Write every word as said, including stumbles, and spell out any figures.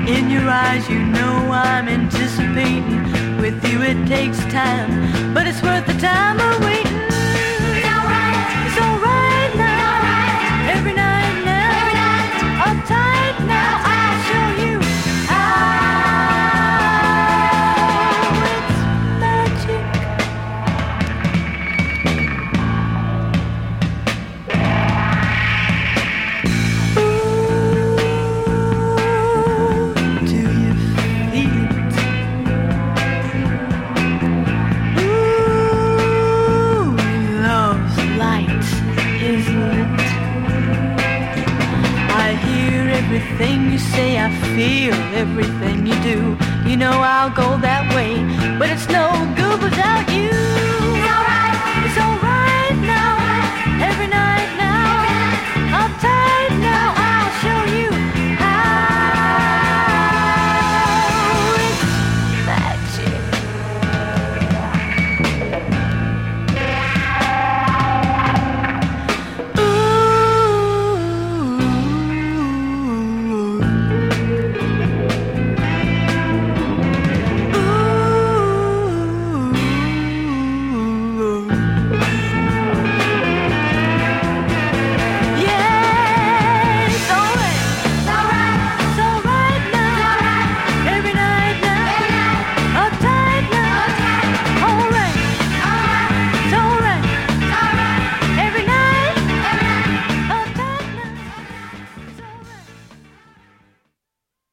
In your eyes, you know I'm anticipating. With you it takes time, but it's worth the time of waiting. It's alright, it's alright now. Right. Every night now, every night. Uptight now, I'll show you how it's magic. Everything you say, I feel everything you do. You know I'll go that way, but it's no good without you.